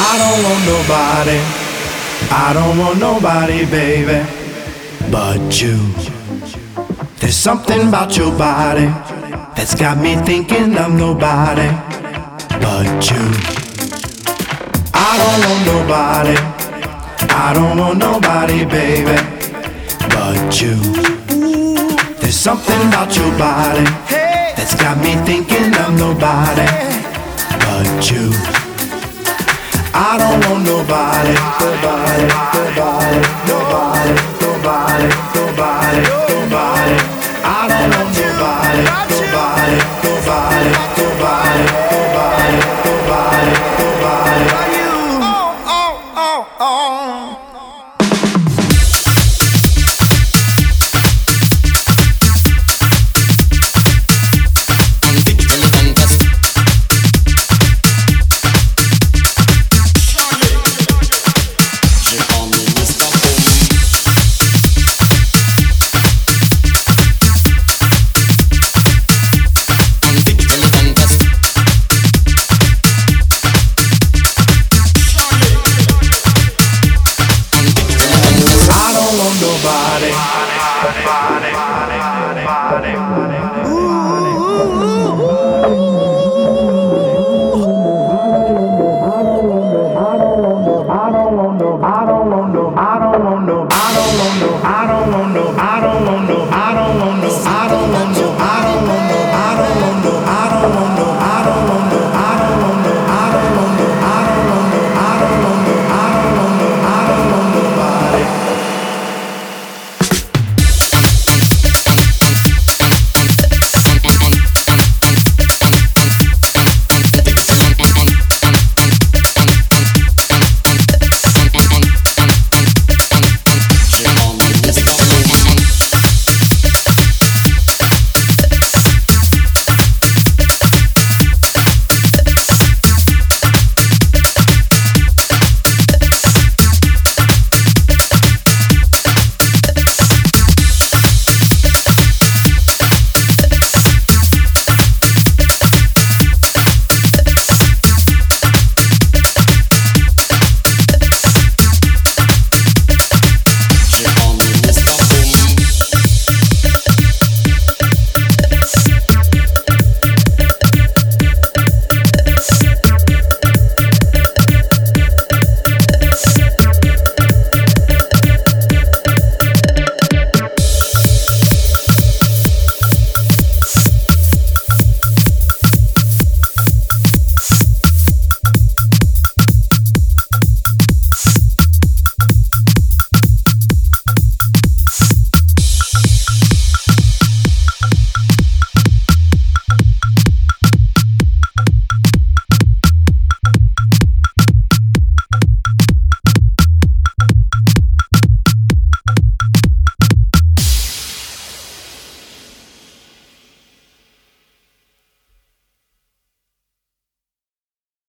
I don't want nobody, I don't want nobody, baby, but you. There's something about your body that's got me thinking of nobody but you. I don't want nobody, I don't want nobody, baby, but you. There's something about your body that's got me thinking of nobody but you. I don't want nobody, nobody, nobody, nobody, nobody, nobody, nobody. I don't want